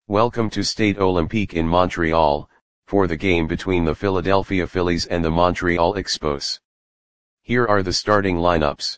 Welcome to Stade Olympique in Montreal, for the game between the Philadelphia Phillies and the Montreal Expos. Here are the starting lineups.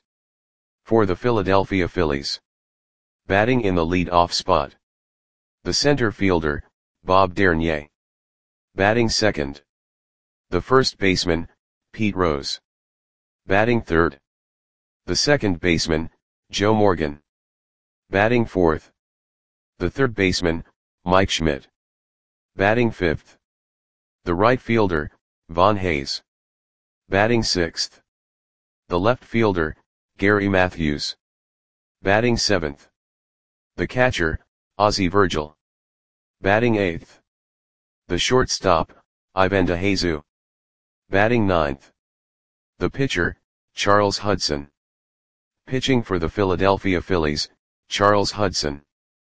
For the Philadelphia Phillies. Batting in the lead-off spot. The center fielder, Bob Dernier. Batting second. The first baseman, Pete Rose. Batting third. The second baseman, Joe Morgan. Batting fourth. The third baseman, Mike Schmidt. Batting fifth. The right fielder, Von Hayes. Batting sixth. The left fielder, Gary Matthews. Batting seventh. The catcher, Ozzie Virgil. Batting eighth. The shortstop, Ivan DeJesus. Batting ninth. The pitcher, Charles Hudson. Pitching for the Philadelphia Phillies, Charles Hudson.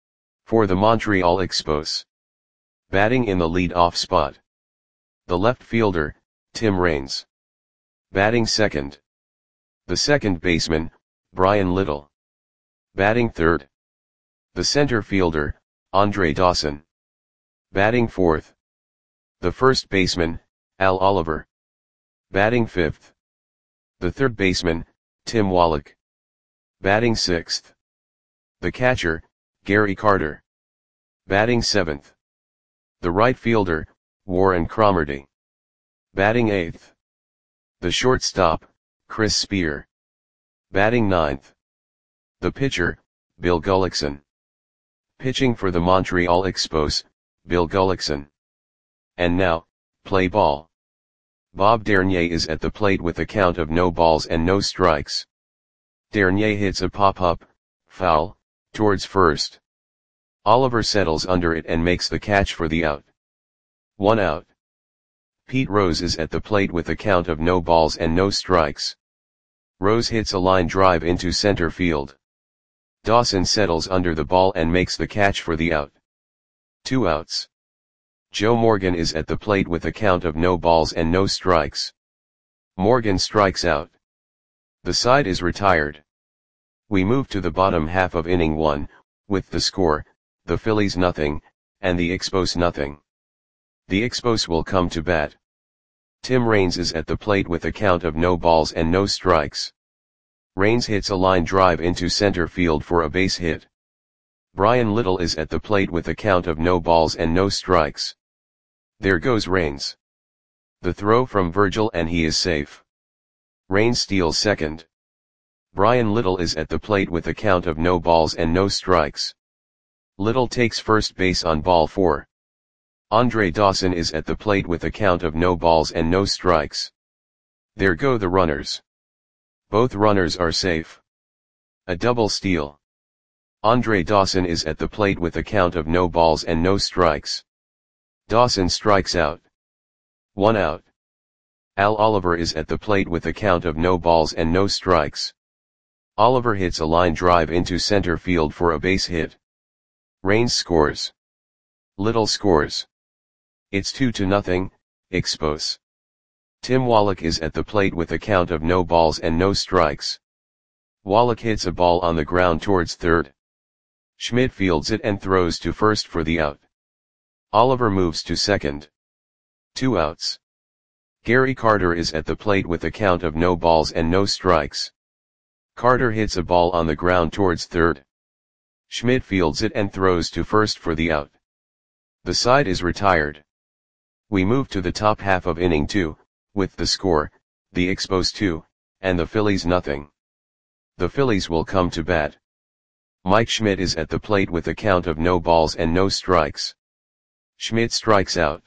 For the Montreal Expos. Batting in the lead-off spot. The left fielder, Tim Raines. Batting second. The second baseman, Bryan Little. Batting third. The center fielder, Andre Dawson. Batting fourth. The first baseman, Al Oliver. Batting fifth. The third baseman, Tim Wallach. Batting sixth. The catcher, Gary Carter. Batting seventh. The right fielder, Warren Cromartie. Batting eighth. The shortstop, Chris Spear. Batting ninth. The pitcher, Bill Gullickson. Pitching for the Montreal Expos, Bill Gullickson. And now, play ball. Bob Dernier is at the plate with a count of no balls and no strikes. Dernier hits a pop-up, foul, towards first. Oliver settles under it and makes the catch for the out. 1 out. Pete Rose is at the plate with a count of no balls and no strikes. Rose hits a line drive into center field. Dawson settles under the ball and makes the catch for the out. 2 outs. Joe Morgan is at the plate with a count of no balls and no strikes. Morgan strikes out. The side is retired. We move to the bottom half of inning 1, with the score, the Phillies nothing, and the Expos nothing. The Expos will come to bat. Tim Raines is at the plate with a count of no balls and no strikes. Raines hits a line drive into center field for a base hit. Bryan Little is at the plate with a count of no balls and no strikes. There goes Raines. The throw from Virgil and he is safe. Raines steals second. Bryan Little is at the plate with a count of no balls and no strikes. Little takes first base on ball 4. Andre Dawson is at the plate with a count of no balls and no strikes. There go the runners. Both runners are safe. A double steal. Andre Dawson is at the plate with a count of no balls and no strikes. Dawson strikes out. 1 out. Al Oliver is at the plate with a count of no balls and no strikes. Oliver hits a line drive into center field for a base hit. Raines scores. Little scores. It's 2-0, Expos. Tim Wallach is at the plate with a count of no balls and no strikes. Wallach hits a ball on the ground towards third. Schmidt fields it and throws to first for the out. Oliver moves to second. 2 outs. Gary Carter is at the plate with a count of no balls and no strikes. Carter hits a ball on the ground towards third. Schmidt fields it and throws to first for the out. The side is retired. We move to the top half of inning 2, with the score, the Expos 2, and the Phillies nothing. The Phillies will come to bat. Mike Schmidt is at the plate with a count of no balls and no strikes. Schmidt strikes out.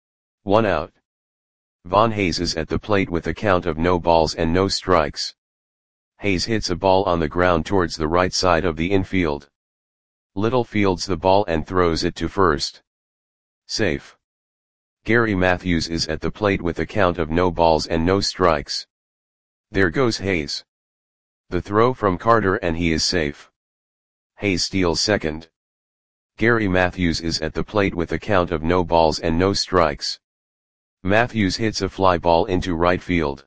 1 out. Von Hayes is at the plate with a count of no balls and no strikes. Hayes hits a ball on the ground towards the right side of the infield. Little fields the ball and throws it to first. Safe. Gary Matthews is at the plate with a count of no balls and no strikes. There goes Hayes. The throw from Carter and he is safe. Hayes steals second. Gary Matthews is at the plate with a count of no balls and no strikes. Matthews hits a fly ball into right field.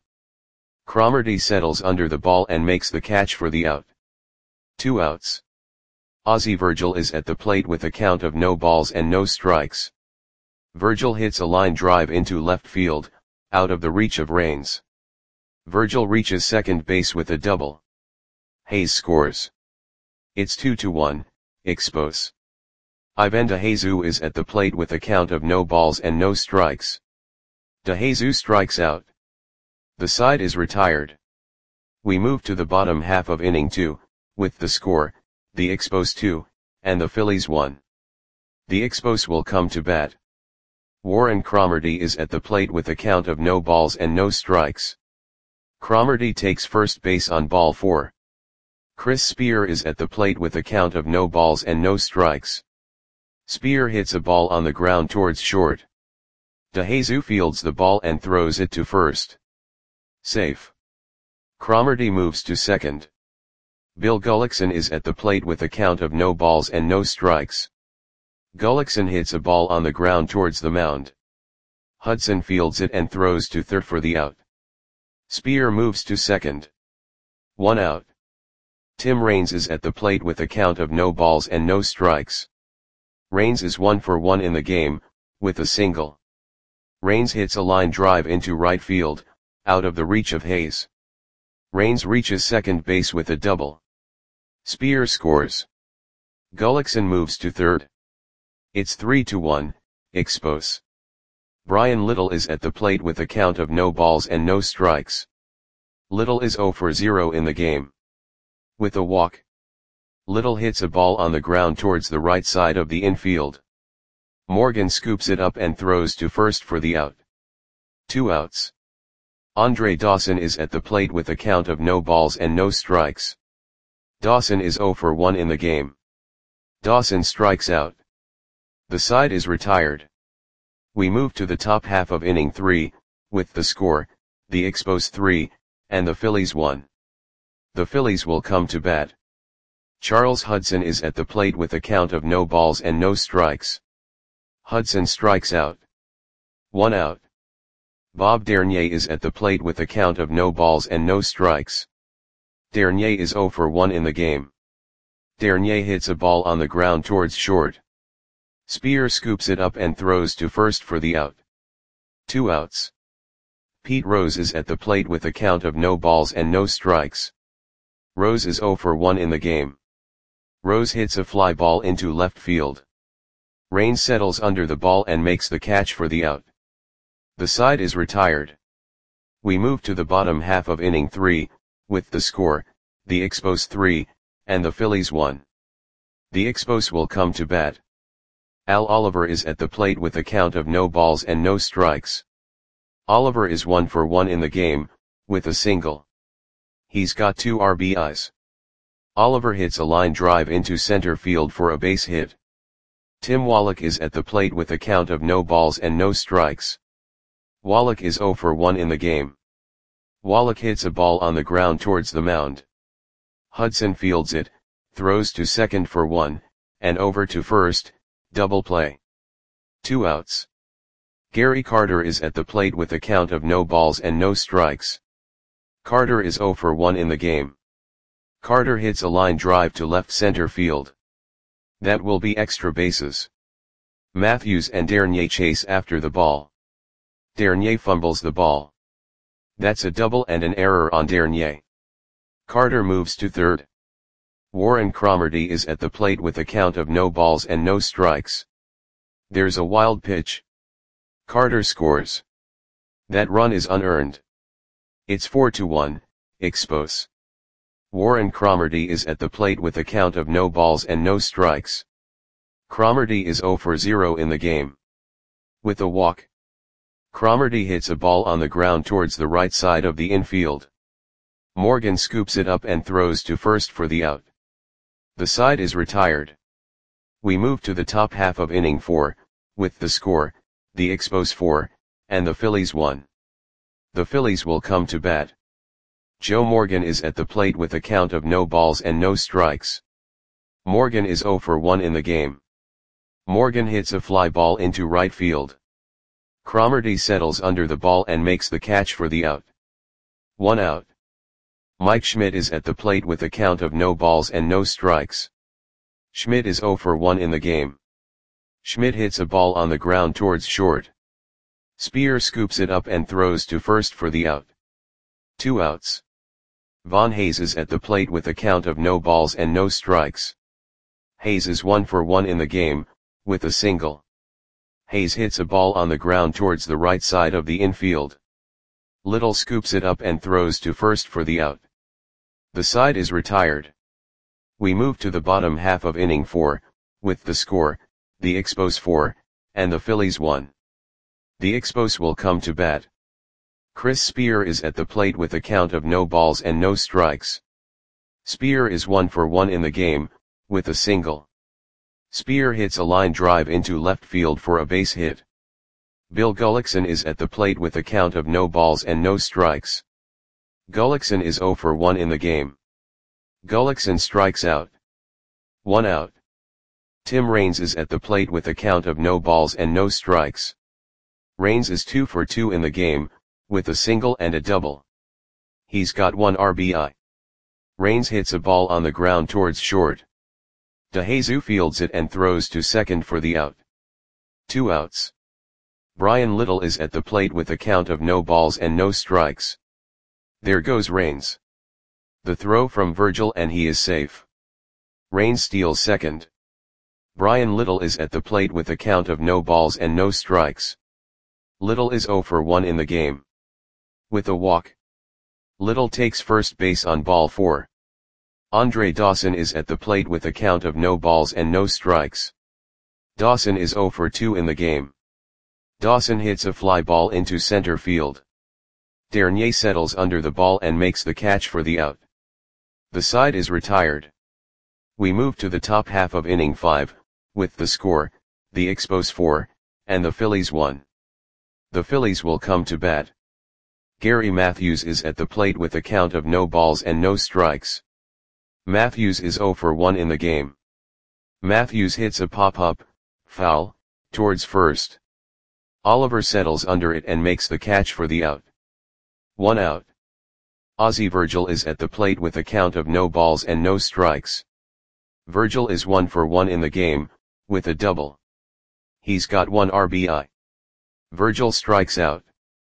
Cromartie settles under the ball and makes the catch for the out. 2 outs. Ozzie Virgil is at the plate with a count of no balls and no strikes. Virgil hits a line drive into left field, out of the reach of Raines. Virgil reaches second base with a double. Hayes scores. It's 2-1, Expos. Ivan DeJesus is at the plate with a count of no balls and no strikes. DeJesus strikes out. The side is retired. We move to the bottom half of inning 2, with the score, the Expos 2, and the Phillies 1. The Expos will come to bat. Warren Cromartie is at the plate with a count of no balls and no strikes. Cromartie takes first base on ball 4. Chris Spear is at the plate with a count of no balls and no strikes. Spear hits a ball on the ground towards short. DeJesus fields the ball and throws it to first. Safe. Cromartie moves to second. Bill Gullickson is at the plate with a count of no balls and no strikes. Gullickson hits a ball on the ground towards the mound. Hudson fields it and throws to third for the out. Spear moves to second. 1 out. Tim Raines is at the plate with a count of no balls and no strikes. Raines is 1 for 1 in the game, with a single. Raines hits a line drive into right field, out of the reach of Hayes. Raines reaches second base with a double. Spear scores. Gullickson moves to third. It's 3-1, Expos. Brian Little is at the plate with a count of no balls and no strikes. Little is 0 for 0 in the game. With a walk. Little hits a ball on the ground towards the right side of the infield. Morgan scoops it up and throws to first for the out. 2 outs. Andre Dawson is at the plate with a count of no balls and no strikes. Dawson is 0 for 1 in the game. Dawson strikes out. The side is retired. We move to the top half of inning 3, with the score, the Expos 3, and the Phillies 1. The Phillies will come to bat. Charles Hudson is at the plate with a count of no balls and no strikes. Hudson strikes out. 1 out. Bob Dernier is at the plate with a count of no balls and no strikes. Dernier is 0 for 1 in the game. Dernier hits a ball on the ground towards short. Spear scoops it up and throws to first for the out. 2 outs. Pete Rose is at the plate with a count of no balls and no strikes. Rose is 0 for 1 in the game. Rose hits a fly ball into left field. Raines settles under the ball and makes the catch for the out. The side is retired. We move to the bottom half of inning 3, with the score, the Expos 3, and the Phillies 1. The Expos will come to bat. Al Oliver is at the plate with a count of no balls and no strikes. Oliver is 1 for 1 in the game, with a single. He's got 2 RBIs. Oliver hits a line drive into center field for a base hit. Tim Wallach is at the plate with a count of no balls and no strikes. Wallach is 0 for 1 in the game. Wallach hits a ball on the ground towards the mound. Hudson fields it, throws to second for 1, and over to first, double play. 2 outs. Gary Carter is at the plate with a count of no balls and no strikes. Carter is 0 for 1 in the game. Carter hits a line drive to left center field. That will be extra bases. Matthews and Dernier chase after the ball. Dernier fumbles the ball. That's a double and an error on Dernier. Carter moves to third. Warren Cromartie is at the plate with a count of no balls and no strikes. There's a wild pitch. Carter scores. That run is unearned. It's 4-1, Expos. Warren Cromartie is at the plate with a count of no balls and no strikes. Cromartie is 0 for 0 in the game. With a walk. Cromartie hits a ball on the ground towards the right side of the infield. Morgan scoops it up and throws to first for the out. The side is retired. We move to the top half of inning 4, with the score, the Expos 4, and the Phillies 1. The Phillies will come to bat. Joe Morgan is at the plate with a count of no balls and no strikes. Morgan is 0 for 1 in the game. Morgan hits a fly ball into right field. Cromartie settles under the ball and makes the catch for the out. 1 out. Mike Schmidt is at the plate with a count of no balls and no strikes. Schmidt is 0 for 1 in the game. Schmidt hits a ball on the ground towards short. Speer scoops it up and throws to first for the out. 2 outs. Von Hayes is at the plate with a count of no balls and no strikes. Hayes is 1 for 1 in the game, with a single. Hayes hits a ball on the ground towards the right side of the infield. Little scoops it up and throws to first for the out. The side is retired. We move to the bottom half of inning 4, with the score, the Expos 4, and the Phillies 1. The Expos will come to bat. Chris Speer is at the plate with a count of no balls and no strikes. Speer is 1 for 1 in the game, with a single. Speer hits a line drive into left field for a base hit. Bill Gullickson is at the plate with a count of no balls and no strikes. Gullickson is 0 for 1 in the game. Gullickson strikes out. 1 out. Tim Raines is at the plate with a count of no balls and no strikes. Raines is 2 for 2 in the game, with a single and a double. He's got 1 RBI. Raines hits a ball on the ground towards short. DeJesus fields it and throws to second for the out. 2 outs. Brian Little is at the plate with a count of no balls and no strikes. There goes Raines. The throw from Virgil and he is safe. Raines steals second. Brian Little is at the plate with a count of no balls and no strikes. Little is 0 for 1 in the game. With a walk. Little takes first base on ball 4. Andre Dawson is at the plate with a count of no balls and no strikes. Dawson is 0 for 2 in the game. Dawson hits a fly ball into center field. Dernier settles under the ball and makes the catch for the out. The side is retired. We move to the top half of inning 5, with the score, the Expos 4, and the Phillies 1. The Phillies will come to bat. Gary Matthews is at the plate with a count of no balls and no strikes. Matthews is 0 for 1 in the game. Matthews hits a pop-up, foul, towards first. Oliver settles under it and makes the catch for the out. 1 out. Ozzie Virgil is at the plate with a count of no balls and no strikes. Virgil is 1 for 1 in the game, with a double. He's got 1 RBI. Virgil strikes out.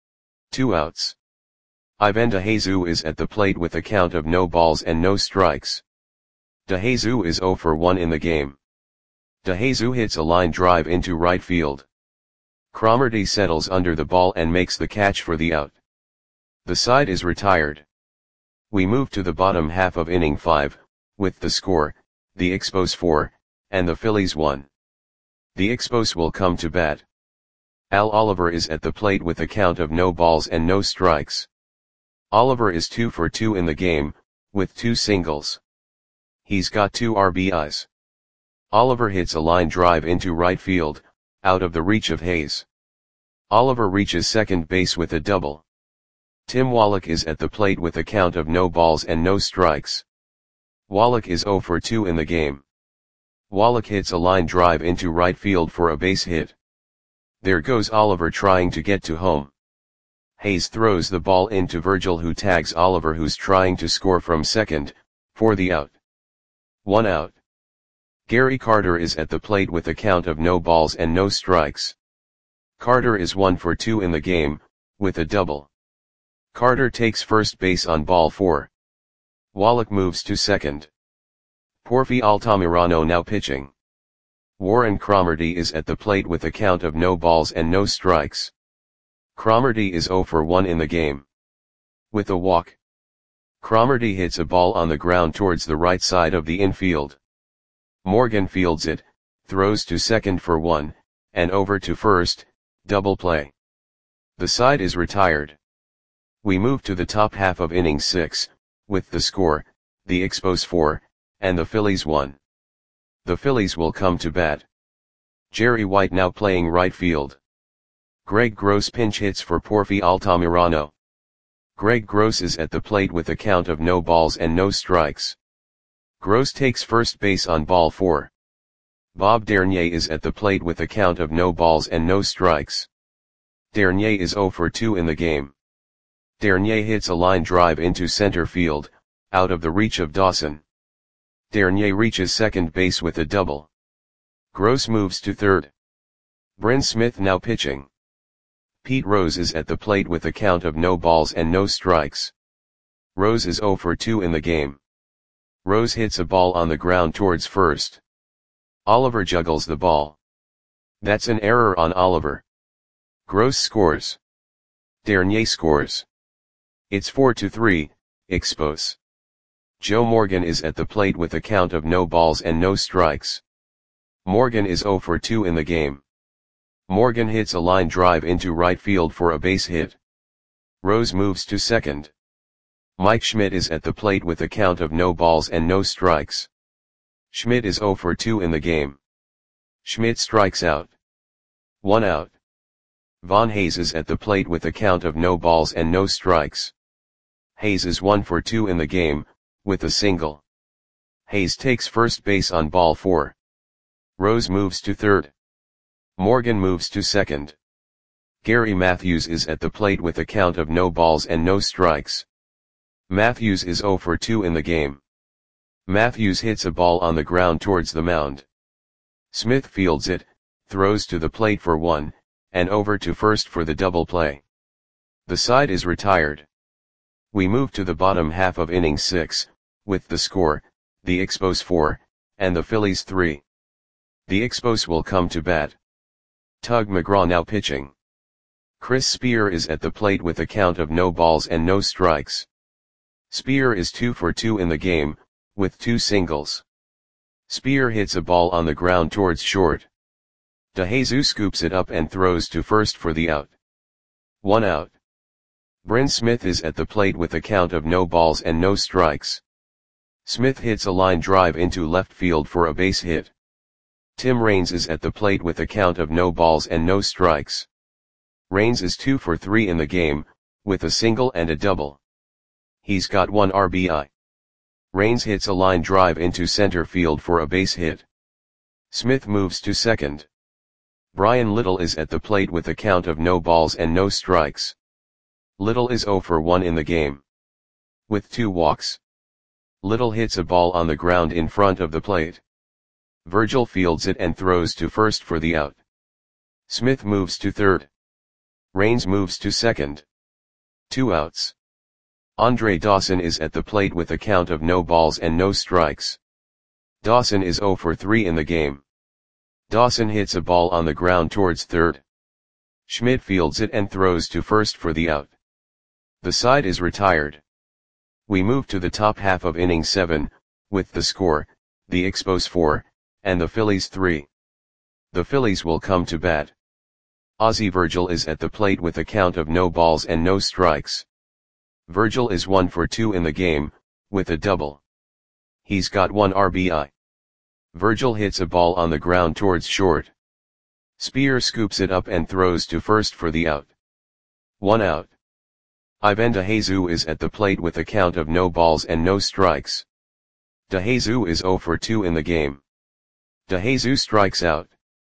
2 outs. Ivan DeJesus is at the plate with a count of no balls and no strikes. DeJesus is 0 for 1 in the game. DeJesus hits a line drive into right field. Cromartie settles under the ball and makes the catch for the out. The side is retired. We move to the bottom half of inning 5, with the score, the Expos 4, and the Phillies 1. The Expos will come to bat. Al Oliver is at the plate with a count of no balls and no strikes. Oliver is 2 for 2 in the game, with 2 singles. He's got 2 RBIs. Oliver hits a line drive into right field, out of the reach of Hayes. Oliver reaches second base with a double. Tim Wallach is at the plate with a count of no balls and no strikes. Wallach is 0 for 2 in the game. Wallach hits a line drive into right field for a base hit. There goes Oliver trying to get to home. Hayes throws the ball into Virgil, who tags Oliver, who's trying to score from second, for the out. 1 out. Gary Carter is at the plate with a count of no balls and no strikes. Carter is 1 for 2 in the game, with a double. Carter takes first base on ball 4. Wallach moves to second. Porfi Altamirano now pitching. Warren Cromartie is at the plate with a count of no balls and no strikes. Cromartie is 0 for 1 in the game. With a walk. Cromartie hits a ball on the ground towards the right side of the infield. Morgan fields it, throws to second for 1, and over to first, double play. The side is retired. We move to the top half of inning 6, with the score, the Expos 4, and the Phillies 1. The Phillies will come to bat. Jerry White now playing right field. Greg Gross pinch hits for Porfi Altamirano. Greg Gross is at the plate with a count of no balls and no strikes. Gross takes first base on ball 4. Bob Dernier is at the plate with a count of no balls and no strikes. Dernier is 0 for 2 in the game. Dernier hits a line drive into center field, out of the reach of Dawson. Dernier reaches second base with a double. Gross moves to third. Bryn Smith now pitching. Pete Rose is at the plate with a count of no balls and no strikes. Rose is 0 for 2 in the game. Rose hits a ball on the ground towards first. Oliver juggles the ball. That's an error on Oliver. Gross scores. Dernier scores. It's 4-3, Expos. Joe Morgan is at the plate with a count of no balls and no strikes. Morgan is 0 for 2 in the game. Morgan hits a line drive into right field for a base hit. Rose moves to second. Mike Schmidt is at the plate with a count of no balls and no strikes. Schmidt is 0 for 2 in the game. Schmidt strikes out. 1 out. Von Hayes is at the plate with a count of no balls and no strikes. Hayes is 1 for 2 in the game, with a single. Hayes takes first base on ball 4. Rose moves to third. Morgan moves to second. Gary Matthews is at the plate with a count of no balls and no strikes. Matthews is 0 for 2 in the game. Matthews hits a ball on the ground towards the mound. Smith fields it, throws to the plate for 1, and over to first for the double play. The side is retired. We move to the bottom half of inning 6, with the score, the Expos 4, and the Phillies 3. The Expos will come to bat. Tug McGraw now pitching. Chris Spear is at the plate with a count of no balls and no strikes. Spear is 2 for 2 in the game, with 2 singles. Spear hits a ball on the ground towards short. DeJesus scoops it up and throws to first for the out. 1 out. Bryn Smith is at the plate with a count of no balls and no strikes. Smith hits a line drive into left field for a base hit. Tim Raines is at the plate with a count of no balls and no strikes. Raines is 2 for 3 in the game, with a single and a double. He's got 1 RBI. Raines hits a line drive into center field for a base hit. Smith moves to second. Brian Little is at the plate with a count of no balls and no strikes. Little is 0 for 1 in the game. With 2 walks. Little hits a ball on the ground in front of the plate. Virgil fields it and throws to first for the out. Smith moves to third. Raines moves to second. 2 outs. Andre Dawson is at the plate with a count of no balls and no strikes. Dawson is 0 for 3 in the game. Dawson hits a ball on the ground towards third. Schmidt fields it and throws to first for the out. The side is retired. We move to the top half of inning 7, with the score, the Expos 4, and the Phillies 3. The Phillies will come to bat. Ozzie Virgil is at the plate with a count of no balls and no strikes. Virgil is 1 for 2 in the game, with a double. He's got 1 RBI. Virgil hits a ball on the ground towards short. Spear scoops it up and throws to first for the out. 1 out. Ivan DeJesus is at the plate with a count of no balls and no strikes. DeJesus is 0 for 2 in the game. DeJesus strikes out.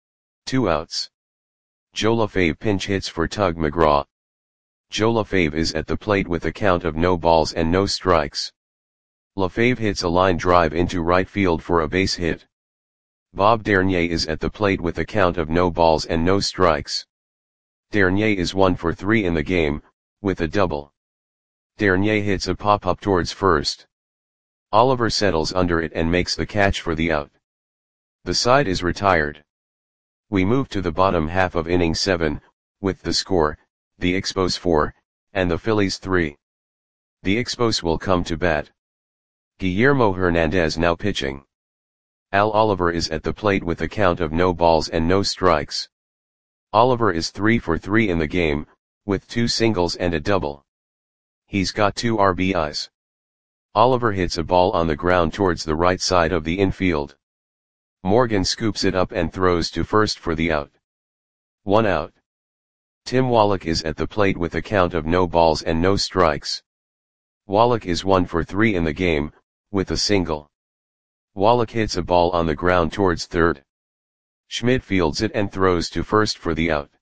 2 outs. Joe LaFave pinch hits for Tug McGraw. Joe LaFave is at the plate with a count of no balls and no strikes. LaFave hits a line drive into right field for a base hit. Bob Dernier is at the plate with a count of no balls and no strikes. Dernier is 1 for 3 in the game, with a double. Dernier hits a pop-up towards first. Oliver settles under it and makes the catch for the out. The side is retired. We move to the bottom half of inning 7, with the score, the Expos 4, and the Phillies 3. The Expos will come to bat. Guillermo Hernandez now pitching. Al Oliver is at the plate with a count of no balls and no strikes. Oliver is 3 for 3 in the game, with 2 singles and a double. He's got 2 RBIs. Oliver hits a ball on the ground towards the right side of the infield. Morgan scoops it up and throws to first for the out. 1 out. Tim Wallach is at the plate with a count of no balls and no strikes. Wallach is 1 for 3 in the game, with a single. Wallach hits a ball on the ground towards third. Schmidt fields it and throws to first for the out.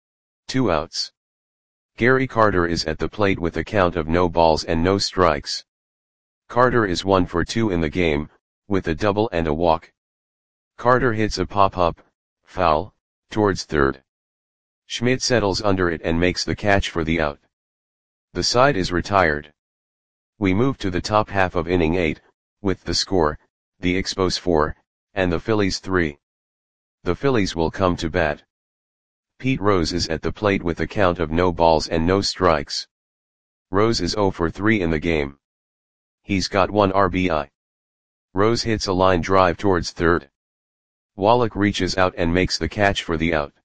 2 outs. Gary Carter is at the plate with a count of no balls and no strikes. Carter is 1 for 2 in the game, with a double and a walk. Carter hits a pop-up, foul, towards third. Schmidt settles under it and makes the catch for the out. The side is retired. We move to the top half of inning 8, with the score, the Expos 4, and the Phillies 3. The Phillies will come to bat. Pete Rose is at the plate with a count of no balls and no strikes. Rose is 0 for 3 in the game. He's got 1 RBI. Rose hits a line drive towards third. Wallach reaches out and makes the catch for the out.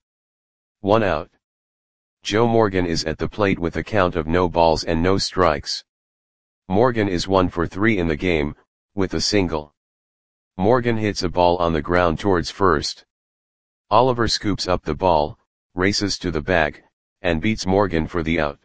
1 out. Joe Morgan is at the plate with a count of no balls and no strikes. Morgan is 1 for 3 in the game, with a single. Morgan hits a ball on the ground towards first. Oliver scoops up the ball, races to the bag, and beats Morgan for the out.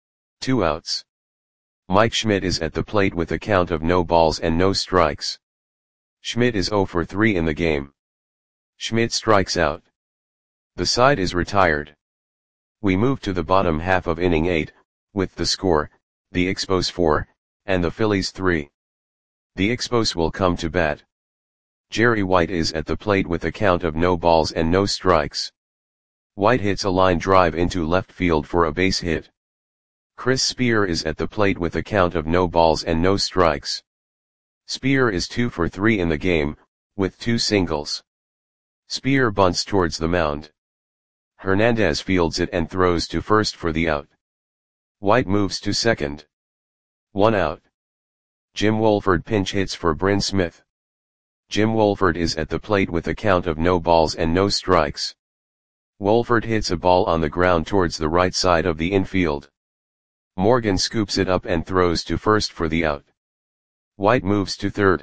2 outs. Mike Schmidt is at the plate with a count of no balls and no strikes. Schmidt is 0 for 3 in the game. Schmidt strikes out. The side is retired. We move to the bottom half of inning 8, with the score, the Expos 4, and the Phillies 3. The Expos will come to bat. Jerry White is at the plate with a count of no balls and no strikes. White hits a line drive into left field for a base hit. Chris Spear is at the plate with a count of no balls and no strikes. Spear is 2 for 3 in the game, with 2 singles. Spear bunts towards the mound. Hernandez fields it and throws to first for the out. White moves to second. 1 out. Jim Wolford pinch hits for Bryn Smith. Jim Wolford is at the plate with a count of no balls and no strikes. Wolford hits a ball on the ground towards the right side of the infield. Morgan scoops it up and throws to first for the out. White moves to third.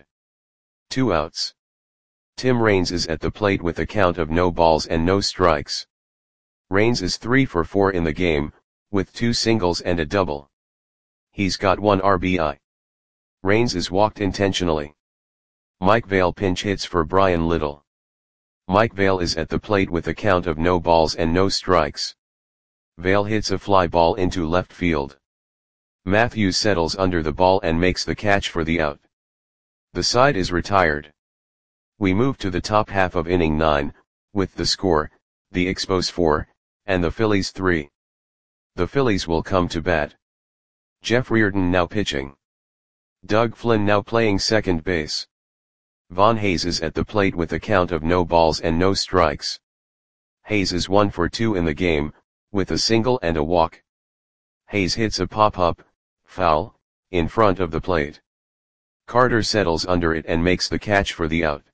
2 outs. Tim Raines is at the plate with a count of no balls and no strikes. Raines is 3 for 4 in the game, with 2 singles and a double. He's got 1 RBI. Raines is walked intentionally. Mike Vail pinch hits for Brian Little. Mike Vail is at the plate with a count of no balls and no strikes. Vail hits a fly ball into left field. Matthews settles under the ball and makes the catch for the out. The side is retired. We move to the top half of inning 9, with the score, the Expos 4, and the Phillies 3. The Phillies will come to bat. Jeff Reardon now pitching. Doug Flynn now playing second base. Von Hayes is at the plate with a count of no balls and no strikes. Hayes is 1 for 2 in the game, with a single and a walk. Hayes hits a pop-up, foul, in front of the plate. Carter settles under it and makes the catch for the out.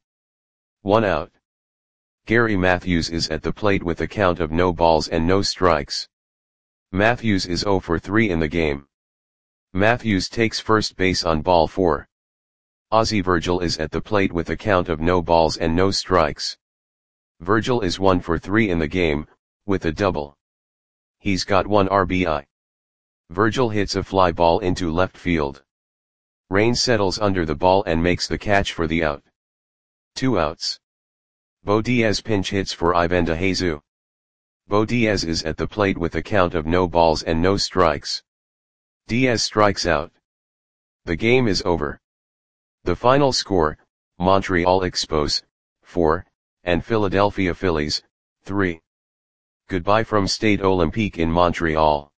1 out. Gary Matthews is at the plate with a count of no balls and no strikes. Matthews is 0 for 3 in the game. Matthews takes first base on ball 4. Ozzie Virgil is at the plate with a count of no balls and no strikes. Virgil is 1 for 3 in the game, with a double. He's got 1 RBI. Virgil hits a fly ball into left field. Raines settles under the ball and makes the catch for the out. 2 outs. Bo Diaz pinch hits for Ivan DeJesus. Bo Diaz is at the plate with a count of no balls and no strikes. Diaz strikes out. The game is over. The final score, Montreal Expos, 4, and Philadelphia Phillies, 3. Goodbye from Stade Olympique in Montreal.